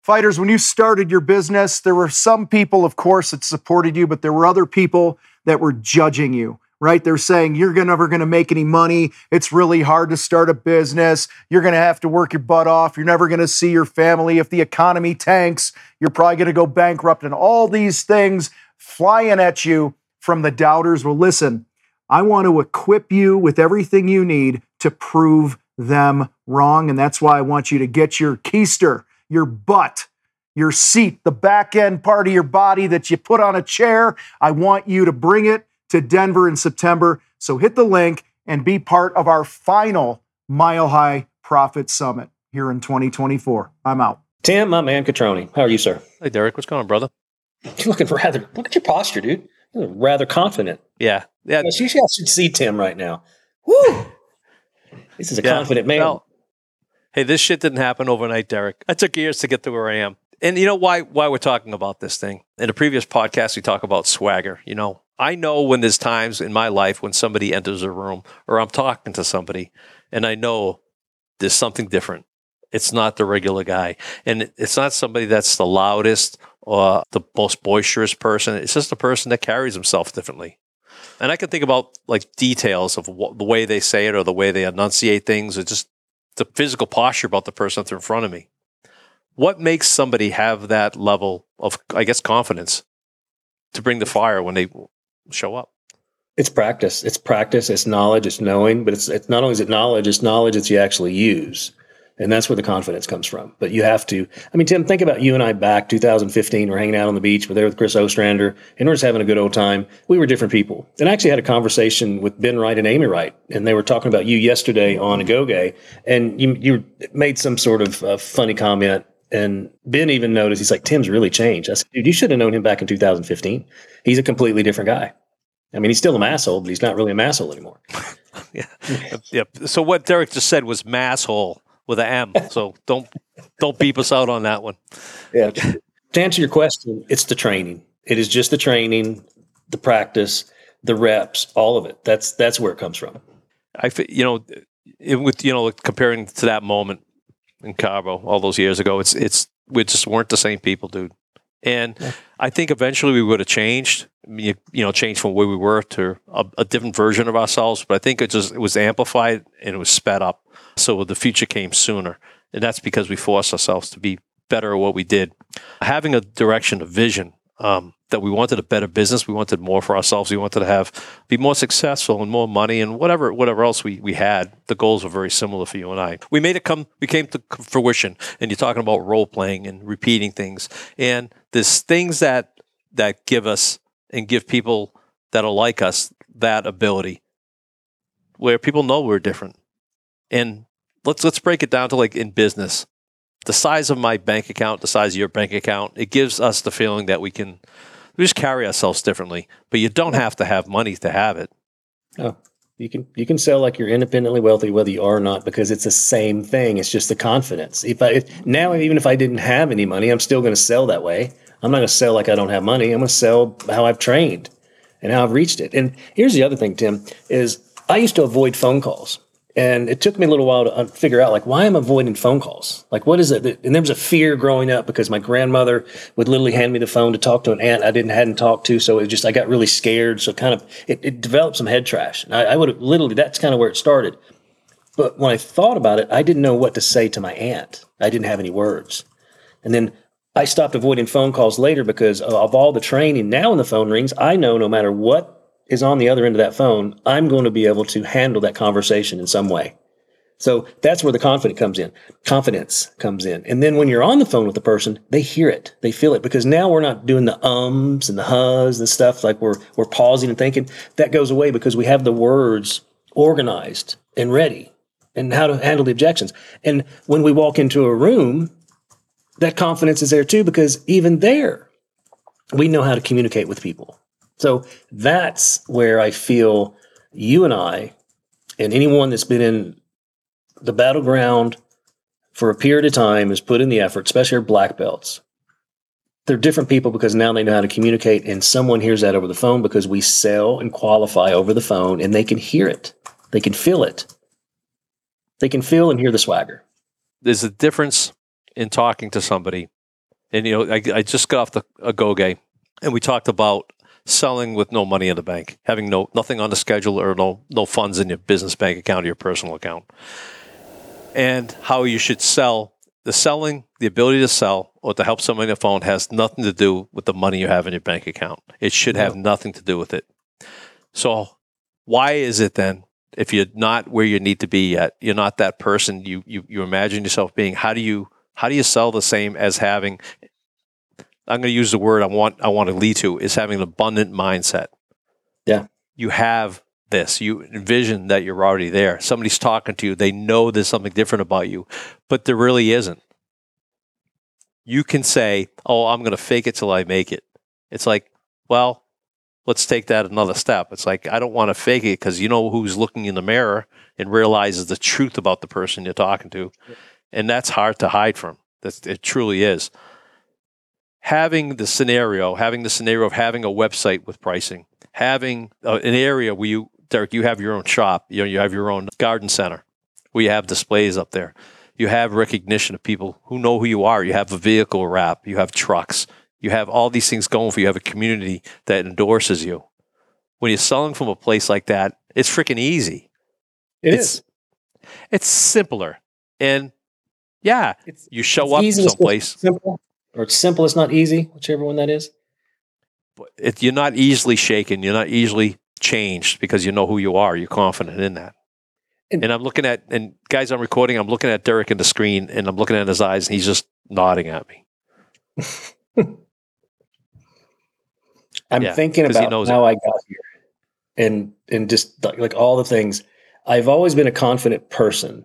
Fighters, when you started your business, there were some people, of course, that supported you, but there were other people that were judging you, right? They're saying, you're never going to make any money. It's really hard to start a business. You're going to have to work your butt off. You're never going to see your family. If the economy tanks, you're probably going to go bankrupt, and all these things flying at you from the doubters. Well, listen, I want to equip you with everything you need to prove them wrong. And that's why I want you to get your keister, your butt, your seat, the back end part of your body that you put on a chair. I want you to bring it to Denver in September. So hit the link and be part of our final Mile High Profit Summit here in 2024. I'm out. Tim, my man, Catroni. How are you, sir? Hey, Derek. What's going on, brother? You're looking look at your posture, dude. You're rather confident. Yeah. You should see Tim right now. Woo! This is a confident man. Well, hey, this shit didn't happen overnight, Derek. I took years to get to where I am. And you know why we're talking about this thing? In a previous podcast, we talk about swagger. You know, I know when there's times in my life when somebody enters a room or I'm talking to somebody and I know there's something different. It's not the regular guy. And it's not somebody that's the loudest or the most boisterous person. It's just a person that carries himself differently. And I can think about like details of the way they say it or the way they enunciate things or just the physical posture about the person that's in front of me. What makes somebody have that level of, I guess, confidence to bring the fire when they show up? It's practice. It's knowledge. It's knowing. But it's not only is it knowledge that you actually use. And that's where the confidence comes from. But you have to, I mean, Tim, think about you and I back 2015. We're hanging out on the beach. We're there with Chris Ostrander, and we're just having a good old time. We were different people. And I actually had a conversation with Ben Wright and Amy Wright, and they were talking about you yesterday on Agoge, and you made some sort of funny comment. And Ben even noticed, he's like, Tim's really changed. I said, dude, you should have known him back in 2015. He's a completely different guy. I mean, he's still a masshole, but he's not really a masshole anymore. Yeah. Yep. So what Derek just said was masshole with an M. So don't beep us out on that one. Yeah. To answer your question, it's the training. It is just the training, the practice, the reps, all of it. That's where it comes from. Comparing to that moment in Cabo all those years ago, we just weren't the same people, dude. And I think eventually we would have changed, changed from where we were to a different version of ourselves. But I think it was amplified and it was sped up. So the future came sooner. And that's because we forced ourselves to be better at what we did. Having a direction, a vision, that we wanted a better business. We wanted more for ourselves. We wanted to be more successful and more money and whatever else we had. The goals were very similar for you and I. We came to fruition. And you're talking about role playing and repeating things. And there's things that give us and give people that are like us that ability where people know we're different. And let's break it down to like in business. The size of my bank account, the size of your bank account, it gives us the feeling that we just carry ourselves differently. But you don't have to have money to have it. Oh, you can sell like you're independently wealthy, whether you are or not, because it's the same thing. It's just the confidence. Even if I didn't have any money, I'm still going to sell that way. I'm not going to sell like I don't have money. I'm going to sell how I've trained and how I've reached it. And here's the other thing, Tim, is I used to avoid phone calls. And it took me a little while to figure out, like, why I'm avoiding phone calls. Like, what is it? And there was a fear growing up because my grandmother would literally hand me the phone to talk to an aunt I hadn't talked to. So I got really scared. So kind of, it developed some head trash. And I would have literally, that's kind of where it started. But when I thought about it, I didn't know what to say to my aunt. I didn't have any words. And then I stopped avoiding phone calls later because of all the training. Now when the phone rings, I know no matter what is on the other end of that phone, I'm going to be able to handle that conversation in some way. So that's where the confidence comes in. And then when you're on the phone with the person, they hear it, they feel it, because now we're not doing the ums and the hus and stuff like we're pausing and thinking. That goes away because we have the words organized and ready and how to handle the objections. And when we walk into a room, that confidence is there too, because even there, we know how to communicate with people. So that's where I feel you and I and anyone that's been in the battleground for a period of time has put in the effort, especially our black belts. They're different people because now they know how to communicate, and someone hears that over the phone because we sell and qualify over the phone, and they can hear it. They can feel it. They can feel and hear the swagger. There's a difference in talking to somebody And I just got off a Goge, and we talked about selling with no money in the bank, having nothing on the schedule or no funds in your business bank account or your personal account, and how you should sell. The ability to sell or to help somebody on the phone has nothing to do with the money you have in your bank account. It should have nothing to do with it. So why is it then, if you're not where you need to be yet, you're not that person you imagine yourself being, how do you sell the same as having, I'm going to use the word I want to lead to, is having an abundant mindset. Yeah. You have this. You envision that you're already there. Somebody's talking to you. They know there's something different about you, but there really isn't. You can say, oh, I'm going to fake it till I make it. It's like, well, let's take that another step. It's like, I don't want to fake it because you know who's looking in the mirror and realizes the truth about the person you're talking to. And that's hard to hide from. It truly is. Having the scenario of having a website with pricing, having an area where you, Derek, you have your own shop, you have your own garden center, where you have displays up there. You have recognition of people who know who you are. You have a vehicle wrap. You have trucks. You have all these things going for you. You have a community that endorses you. When you're selling from a place like that, it's freaking easy. It's simpler. And yeah, you show up someplace. Simple, or it's simple, it's not easy, whichever one that is. But you're not easily shaken. You're not easily changed because you know who you are. You're confident in that. And I'm looking at, and guys, I'm recording, I'm looking at Derek in the screen and I'm looking at his eyes and he's just nodding at me. I'm thinking about how I got here and just like all the things. I've always been a confident person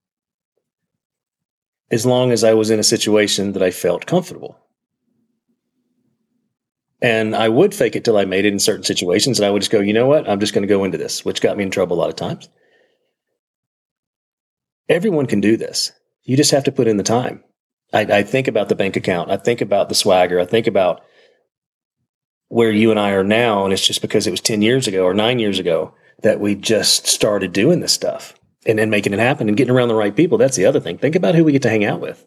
as long as I was in a situation that I felt comfortable. And I would fake it till I made it in certain situations. And I would just go, you know what? I'm just going to go into this, which got me in trouble a lot of times. Everyone can do this. You just have to put in the time. I think about the bank account. I think about the swagger. I think about where you and I are now. And it's just because it was 10 years ago or 9 years ago that we just started doing this stuff and then making it happen and getting around the right people. That's the other thing. Think about who we get to hang out with.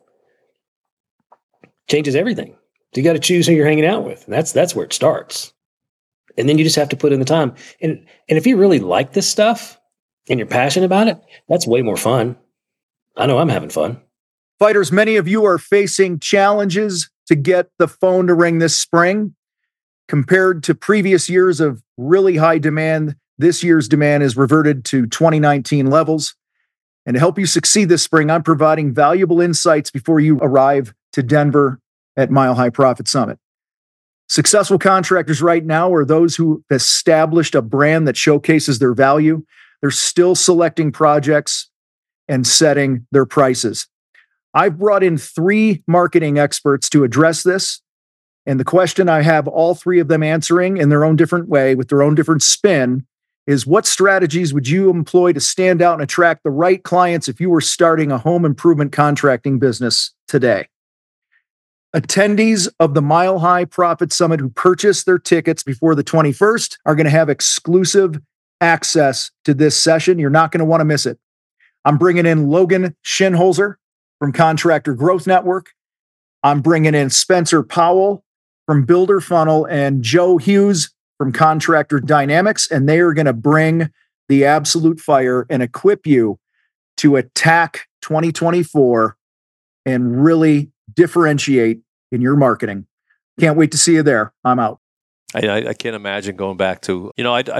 Changes everything. You got to choose who you're hanging out with. And that's where it starts. And then you just have to put in the time. And if you really like this stuff and you're passionate about it, that's way more fun. I know I'm having fun. Fighters, many of you are facing challenges to get the phone to ring this spring. Compared to previous years of really high demand, this year's demand is reverted to 2019 levels. And to help you succeed this spring, I'm providing valuable insights before you arrive to Denver at Mile High Profit Summit. Successful contractors right now are those who established a brand that showcases their value. They're still selecting projects and setting their prices. I've brought in 3 marketing experts to address this. And the question I have all 3 of them answering in their own different way with their own different spin is, what strategies would you employ to stand out and attract the right clients if you were starting a home improvement contracting business today? Attendees of the Mile High Profit Summit who purchase their tickets before the 21st are going to have exclusive access to this session. You're not going to want to miss it. I'm bringing in Logan Schinholzer from Contractor Growth Network. I'm bringing in Spencer Powell from Builder Funnel and Joe Hughes from Contractor Dynamics, and they are going to bring the absolute fire and equip you to attack 2024 and really differentiate in your marketing. Can't wait to see you there. I'm out. I can't imagine going back to,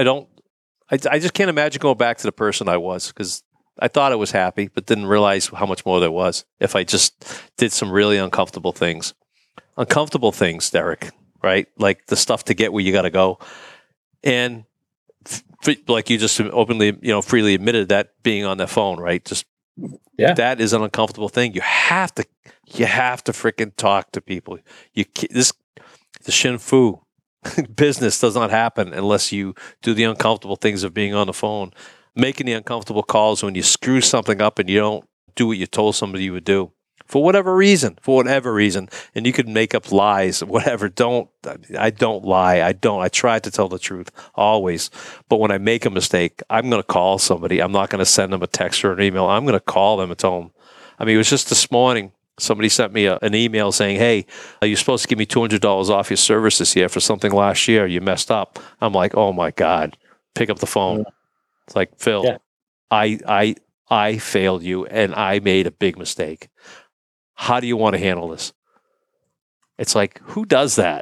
I just can't imagine going back to the person I was, because I thought I was happy, but didn't realize how much more there was if I just did some really uncomfortable things. Uncomfortable things, Derek, right? Like the stuff to get where you got to go. And like you just openly, freely admitted, that being on the phone, right? Just, that is an uncomfortable thing. You have to freaking talk to people. The Shin Fu business does not happen unless you do the uncomfortable things of being on the phone, making the uncomfortable calls when you screw something up and you don't do what you told somebody you would do. For whatever reason, and you could make up lies, whatever. I don't lie. I try to tell the truth always. But when I make a mistake, I'm going to call somebody. I'm not going to send them a text or an email. I'm going to call them and tell them. I mean, it was just this morning. Somebody sent me an email saying, hey, you're supposed to give me $200 off your service this year for something last year. You messed up. I'm like, oh my God, pick up the phone. It's like, Phil, Yeah. I failed you and I made a big mistake. How do you want to handle this? It's like, who does that?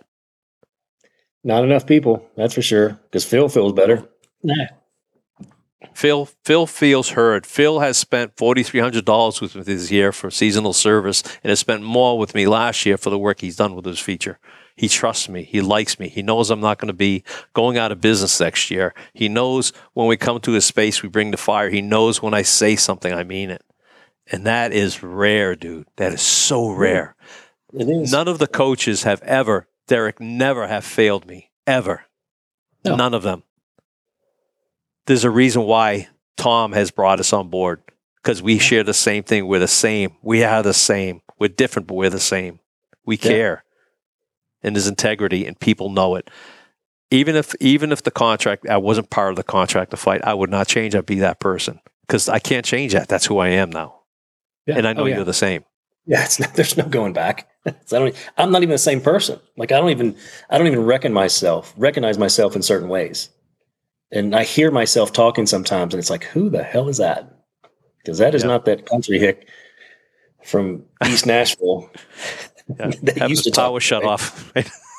Not enough people, that's for sure. Because Phil feels better. Nah. Phil feels heard. Phil has spent $4,300 with me this year for seasonal service and has spent more with me last year for the work he's done with his feature. He trusts me. He likes me. He knows I'm not going to be going out of business next year. He knows when we come to his space, we bring the fire. He knows when I say something, I mean it. And that is rare, dude. That is so rare. It is. None of the coaches have ever, Derek, never have failed me, ever. No. None of them. There's a reason why Tom has brought us on board, because we share the same thing. We're the same. We are the same. We're different, but we're the same. We care. And there's integrity, and people know it. Even if the contract, I wasn't part of the contract to fight, I would not change. I'd be that person because I can't change that. That's who I am now. Yeah. And I know you're the same. Yeah, there's no going back. I'm not even the same person. Like I don't even recognize myself in certain ways. And I hear myself talking sometimes, and it's like, who the hell is that? Because that is not that country hick from East Nashville. Yeah. That Have used the to power talk, shut right? off.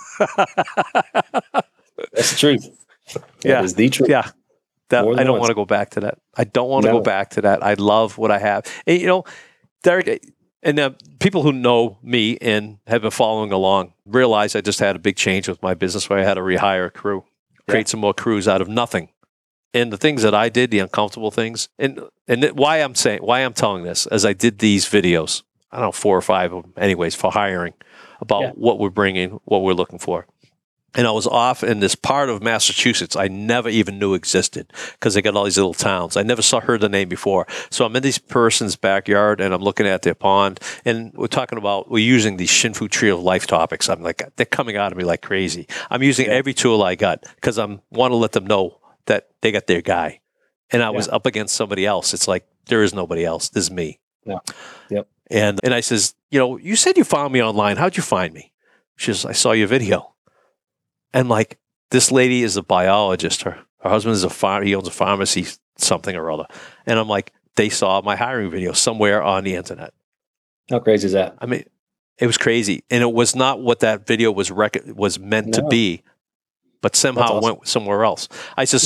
That's the truth. That is the truth. Yeah. I More than don't once. want to go back to that. I don't want to No. go back to that. I love what I have. And, Derek, and people who know me and have been following along realize I just had a big change with my business where I had to rehire a crew, create some more crews out of nothing. And the things that I did, the uncomfortable things, and why I'm telling this, as I did these videos, I don't know, 4 or 5 of them anyways, for hiring, about what we're bringing, what we're looking for. And I was off in this part of Massachusetts I never even knew existed because they got all these little towns. I never heard the name before. So I'm in this person's backyard and I'm looking at their pond and we're using the Shinfu Tree of Life topics. I'm like, they're coming out of me like crazy. I'm using every tool I got because I want to let them know that they got their guy. And I was up against somebody else. It's like, there is nobody else. This is me. Yeah. Yep. And I says, you said you found me online. How'd you find me? She says, I saw your video. And like, this lady is a biologist. Her husband is he owns a pharmacy, something or other. And I'm like, they saw my hiring video somewhere on the internet. How crazy is that? I mean, it was crazy. And it was not what that video was meant to be, but somehow it went somewhere else. I said,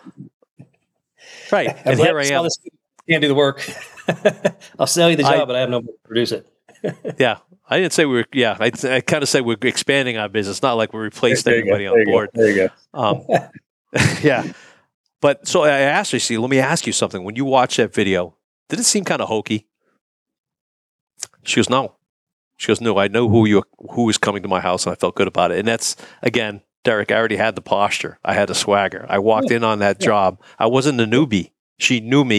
right. And here I am. Can't do the work. I'll sell you the job, but I have no way to produce it. Yeah. I didn't say I kind of said we're expanding our business, not like we replaced everybody on board. There you go. Yeah. But so I asked her, let me ask you something. When you watch that video, did it seem kind of hokey? She goes, no. She goes, no, I know who was coming to my house and I felt good about it. And that's, again, Derek, I already had the posture. I had the swagger. I walked in on that job. I wasn't a newbie. She knew me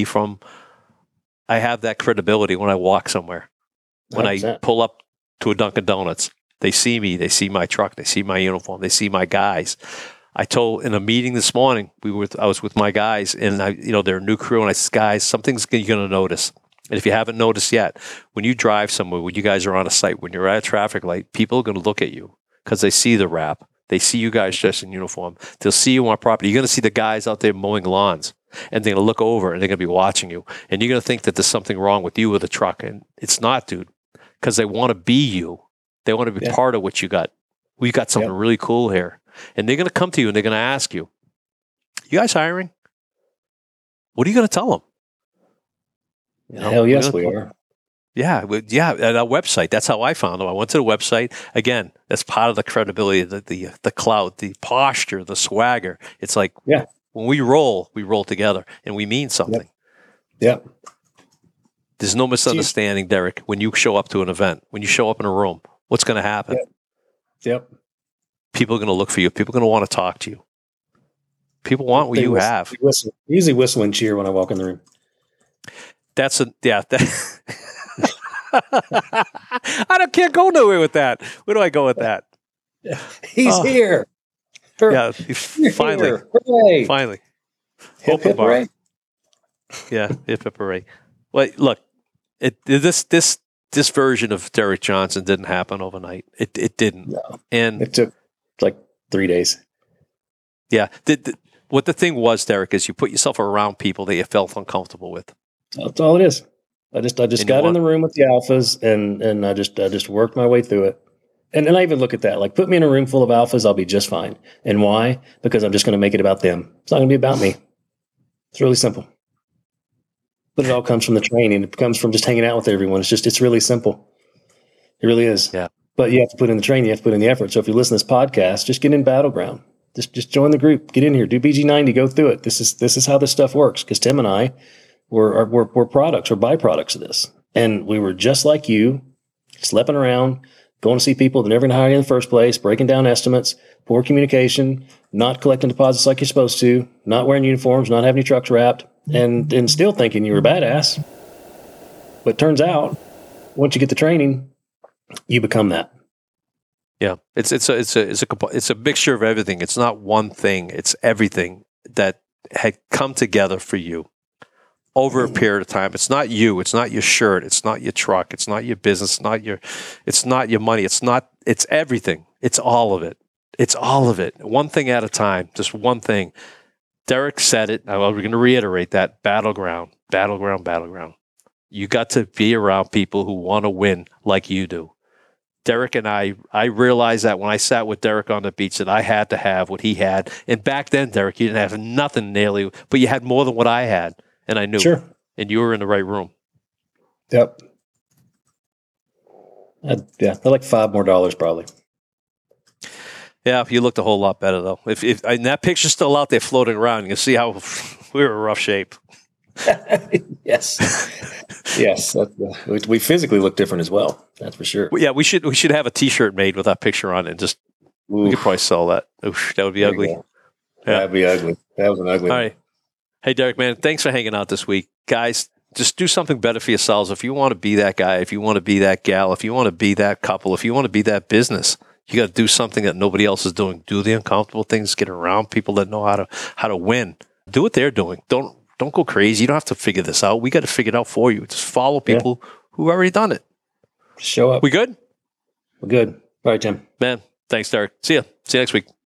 I have that credibility when I walk somewhere. When 100%. I pull up to a Dunkin' Donuts, they see me, they see my truck, they see my uniform, they see my guys. I told in a meeting this morning, I was with my guys and they're a new crew and I said, guys, something's you're going to notice. And if you haven't noticed yet, when you drive somewhere, when you guys are on a site, when you're at a traffic light, people are going to look at you because they see the wrap. They see you guys dressed in uniform. They'll see you on property. You're going to see the guys out there mowing lawns and they're going to look over and they're going to be watching you. And you're going to think that there's something wrong with you or the truck. And it's not, dude. Because they want to be you. They want to be part of what you got. We got something really cool here. And they're going to come to you and they're going to ask you, you guys hiring? What are you going to tell them? Hell yes, we are. Yeah. At our website. That's how I found them. I went to the website. Again, that's part of the credibility, the clout, the posture, the swagger. It's like when we roll together and we mean something. Yep. There's no misunderstanding, Derek, when you show up to an event, when you show up in a room, what's going to happen? Yep. People are going to look for you. People are going to want to talk to you. People want what you have. They usually whistle and cheer when I walk in the room. I can't go nowhere with that. Where do I go with that? He's here. Yeah, finally. Hooray. Finally. Hip, hip, hooray. Yeah, hip hip hooray. Well, look, this this version of Derek Johnson didn't happen overnight. It didn't. No. And It took like 3 days. yeah, what the thing was, Derek, is you put yourself around people that you felt uncomfortable with. That's all it is. I just And you got in want- the room with the alphas and I just worked my way through it. And I even look at that, like put me in a room full of alphas, I'll be just fine. And why? Because I'm just going to make it about them. It's not going to be about me. It's really simple. But it all comes from the training. It comes from just hanging out with everyone. It's really simple. It really is. Yeah. But you have to put in the training. You have to put in the effort. So if you listen to this podcast, just get in Battleground. Just join the group. Get in here. Do BG90. Go through it. This is how this stuff works. Because Tim and I were products or byproducts of this, and we were just like you, schlepping around, going to see people that never going to hire you in the first place, breaking down estimates, poor communication, not collecting deposits like you're supposed to, not wearing uniforms, not having your trucks wrapped, and still thinking you were a badass. But turns out, once you get the training, you become that. Yeah, it's a mixture of everything. It's not one thing. It's everything that had come together for you over a period of time. It's not you. It's not your shirt. It's not your truck. It's not your business. It's not your money. It's everything. It's all of it. It's all of it. One thing at a time. Just one thing. Derek said it. We're going to reiterate that. Battleground. You got to be around people who want to win like you do. Derek and I realized that when I sat with Derek on the beach that I had to have what he had. And back then, Derek, you didn't have nothing nearly, but you had more than what I had. And I knew. Sure. And you were in the right room. Yep. They're like $5 more probably. Yeah, you looked a whole lot better though. If and that picture's still out there floating around, you can see how we were in rough shape. Yes. Yes. We physically look different as well. That's for sure. Well, yeah, we should have a T-shirt made with that picture on it. And just we could probably sell that. Oof, that would be ugly. Yeah. That'd be ugly. That was an ugly. All right. Hey, Derek, man, thanks for hanging out this week. Guys, just do something better for yourselves. If you want to be that guy, if you want to be that gal, if you want to be that couple, if you want to be that business, you got to do something that nobody else is doing. Do the uncomfortable things. Get around people that know how to win. Do what they're doing. Don't go crazy. You don't have to figure this out. We got to figure it out for you. Just follow people who've already done it. Show up. We good? We're good. All right, Tim. Man, thanks, Derek. See you next week.